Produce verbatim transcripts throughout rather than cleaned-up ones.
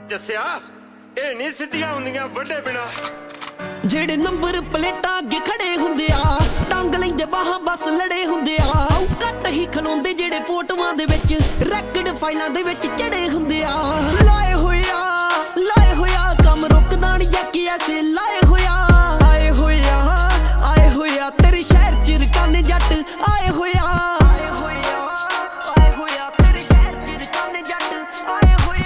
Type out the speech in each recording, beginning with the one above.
जस्सिया ਇਹ ਨਹੀਂ ਸਿੱਧੀਆਂ ਹੁੰਦੀਆਂ ਵੱਡੇ ਬਿਨਾ ਜਿਹੜੇ ਨੰਬਰ ਪਲੇਟਾਂ ਅੱਗੇ ਖੜੇ ਹੁੰਦੇ ਆ ਟੰਗ ਲੈਂਦੇ ਬਾਹਾਂ ਬਸ ਲੜੇ ਹੁੰਦੇ ਆ ਆਉ ਘੱਟ ਹੀ ਖਲੋਂਦੇ ਜਿਹੜੇ ਫੋਟੋਆਂ ਦੇ ਵਿੱਚ ਰੈਕਡ ਫਾਈਲਾਂ ਦੇ ਵਿੱਚ ਚੜੇ ਹੁੰਦੇ ਆ ਲਾਏ ਹੋਇਆ ਲਾਏ ਹੋਇਆ ਕੰਮ ਰੁਕਦਾ ਨਹੀਂ ਜੱਕੀ ਐਸੇ ਲਾਏ ਹੋਇਆ ਆਏ ਹੋਇਆ ਆਏ ਹੋਇਆ ਤੇਰੇ ਸ਼ਹਿਰ ਚ ਰਕਾਨੇ ਜੱਟ ਆਏ ਹੋਇਆ ਆਏ ਹੋਇਆ ਆਏ ਹੋਇਆ ਤੇਰੇ ਸ਼ਹਿਰ ਚ ਰਕਾਨੇ ਜੱਟ ਆਏ ਹੋਇਆ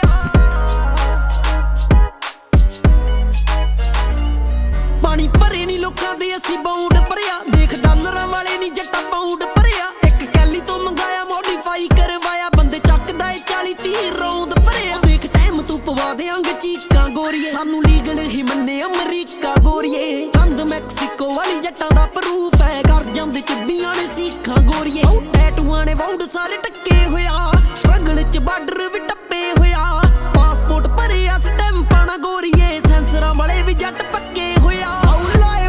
ਪਾਣੀ ਭਰੇ ਨੀ ਲੋਕਾਂ ਦੇ ਅਸੀਂ ਬਾਉਂਡ ਭਰਿਆ ਦੇਖ ਡਾਲਰਾਂ ਵਾਲੇ ਨੀ ਜੱਟਾ ਪਾਉਂਡ ਭਰਿਆ ਇੱਕ ਕੈਲੀ ਤੋਂ ਮੰਗਾਇਆ ਮੋਡੀਫਾਈ ਕਰਵਾਇਆ ਬੰਦੇ ਚੱਕਦਾ ਏ ਚਾਲੀ ਤੀਹ ਰੌਂਦ ਭਰਿਆ ਦੇਖ ਟਾਈਮ ਤੂੰ ਪਵਾ ਦੇਾਂਗੇ ਚੀਕਾਂ ਗੋਰੀਏ ਸਾਨੂੰ ਲੀਗਲ ਹੀ ਮੰਨੇ ਅਮਰੀਕਾ ਗੋਰੀਏ ਕੰਧ ਮੈਕਸੀਕੋ ਵਾਲੀ ਜੱਟਾਂ ਦਾ ਪ੍ਰੂਫ ਹੈ ਕਰ ਜਾਂਦੇ ਚਿੱਬੀਆਂ ਨੇ ਸੀਖਾਂ ਗੋਰੀਏ ਉਹ ਟੈਟੂਆਂ ਨੇ ਵਾਉਂਡ ਸਾਰੇ ਟੱਕੇ ਹੋਇਆ ਸਟਰਗਲ ਚ ਬਾਰਡਰ ਵੀ ਟੱਪੇ ਹੋਇਆ ਪਾਸਪੋਰਟ ਭਰਿਆ ਸਟੈਂਪਾਂ ਨਾ ਗੋਰੀਏ ਸੈਂਸਰਾਂ ਵਾਲੇ ਵੀ ਜੱਟ ਪੱਕੇ ਹੋਇਆ ਲਾਏ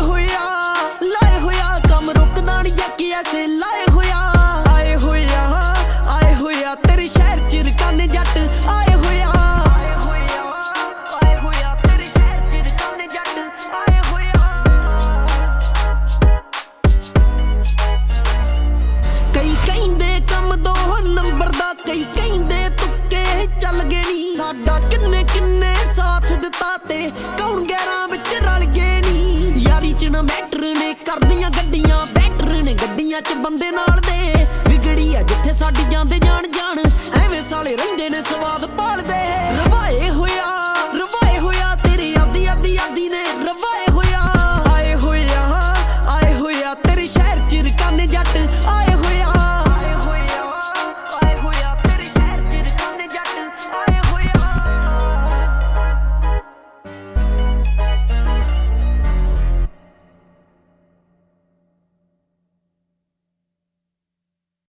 ਹੋਇਆ ਆਏ ਹੋਇਆ ਆਏ ਹੋਇਆ ਤੇਰੇ ਸ਼ਹਿਰ ਚ ਰਕਾਨੇ ਜੱਟ ਆਏ ਹੋਇਆ ਆਏ ਹੋਇਆ ਆਏ ਹੋਇਆ ਤੇਰੇ ਸ਼ਹਿਰ ਚ ਰਕਾਨੇ ਜੱਟ ਆਏ ਹੋਇਆ ਕਈ ਕਹਿੰਦੇ ਕੰਮ ਦੋ ਨੰਬਰ ਦਾ ਕਈ ਕਹਿੰਦੇ ਤੁੱਕੇ ਚੱਲ ਗਏ ਨੀ ਸਾਡਾ ਕਿੰਨੇ ਕਿੰਨੇ ਸਾਥ ਦਿੱਤਾ ਤੇ ਕੌਣ ਗੈਰਾਂ ਵਿੱਚ ਰਲ ਗਏ ਨੀ ਯਾਰੀ ਚ ਨਾ ਮੈਟਰ ਨੇ ਕਰਦੀਆਂ ਗੱਡੀਆਂ ਬੈਟਰ ਨੇ ਗੱਡੀਆਂ ਚ ਬੰਦੇ ਨਾਲ